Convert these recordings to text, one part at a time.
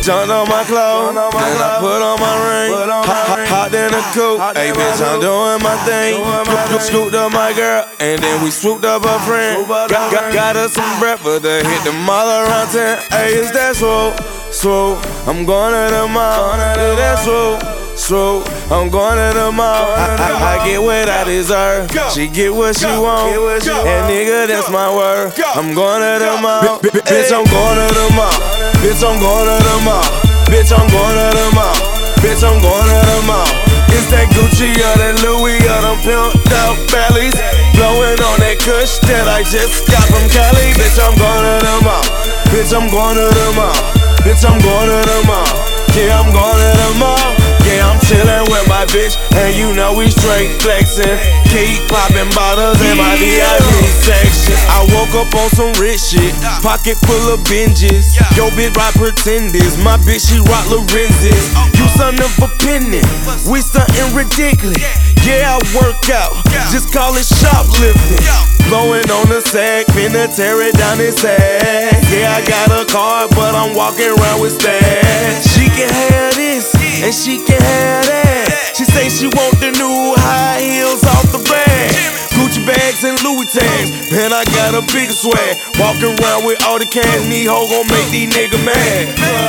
Jumped on my clothes, then I put on my ring. Hopped in the coupe, hey bitch, I'm doing my thing. Scooped up my girl, and then we swooped up her friend. Got us some breakfast to hit the mall around 10. Hey, is that swoop? I'm going to the mall. Is that swoop? I'm going to the mall. I get what I deserve. She get what she want. And nigga, that's my word. I'm going to the mall. Bitch, I'm going to the mall. Bitch, I'm going to the mall. Bitch, I'm going to the mall. Bitch, I'm going to the mall. It's that Gucci or that Louis or them pimped out bellies. Blowing on that kush that I just got from Cali. Bitch, I'm going to the mall. Bitch, I'm going to the mall. Bitch, I'm going to the mall. Yeah, I'm going to the mall. Yeah, I'm chillin' with my bitch, and you know we straight flexin'. Keep poppin' bottles in my VIP section. I woke up on some rich shit, pocket full of binges. Yo, bitch rock Pretenders, my bitch she rock Lorenz's. You stuntin' for pennin', we stuntin' ridiculous. Yeah, I work out, just call it shoplifting. Blowing on the sack, finna tear it down his ass. Yeah, I got a car, but I'm walking around with stash. She can have this, and she can have that. She say she want the new high heels off the bag. Gucci bags and Louis tags, man, I got a bigger swag. Walking around with all the cash, need hoe gon' make these niggas mad.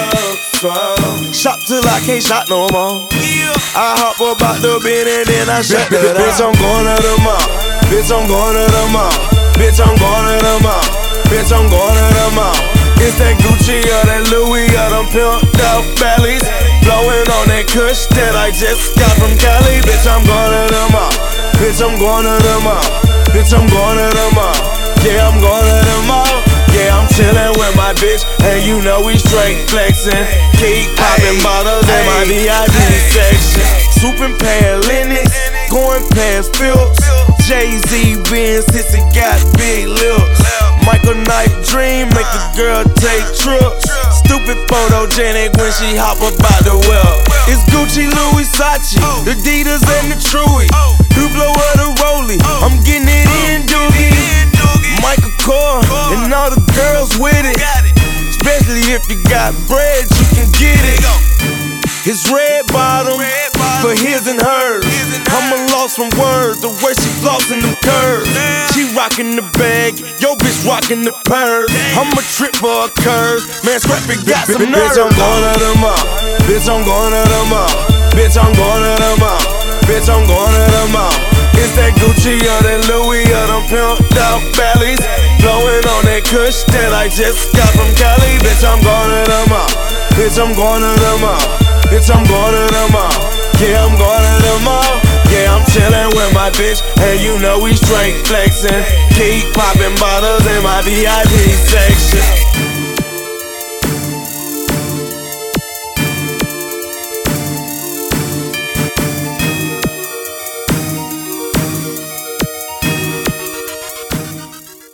Shop till I can't shop no more. I hop about the bin and then I shut the door. Bitch, I'm going to the mall. Bitch, I'm going to the mall. Bitch, I'm going to the mall. Bitch, I'm going to the mall. It's that Gucci or that Louis or them pimped out bellies. Blowing on that kush that I just got from Cali. Bitch, I'm going to the mall. Bitch, I'm going to the mall. Bitch, I'm going to the mall. Yeah, I'm going to the mall. Yeah, I'm chillin' with my bitch, and you know we straight flexin'. Keep poppin' bottles in my VIP section. Swoopin' past Lennox, going past Phillips. Jay-Z Benz, sissy got big lips. Michael Knight dream, make a girl take trips. Stupid photogenic when she hop up out the well. It's Gucci, Louis, Sachi, the Adidas and the Truey. Hublot or the Rollie, I'm getting it in, doogie. Michael Kors and all the girls with it. Especially if you got bread, you can get it. It's red bottom for his and hers. I'm a loss from words, the way she flossin' them curves. She rockin' the bag, yo bitch rockin' the purse. I'm a trip for a curve, man Scrappy got some nerve. Bitch, I'm going to the mall. Bitch, I'm going to the mall. Bitch, I'm going to the mall. Bitch, I'm going to the mall. It's that Gucci or that Louis or them pimped out bellies. Blowing on that kush that I just got from Cali. Bitch, I'm going to the mall. Bitch, I'm going to the mall. Bitch, I'm going to the mall. Yeah, I'm going to the mall. Yeah, I'm chillin' with my bitch, and you know we straight flexin'. Keep poppin' bottles in my VIP section.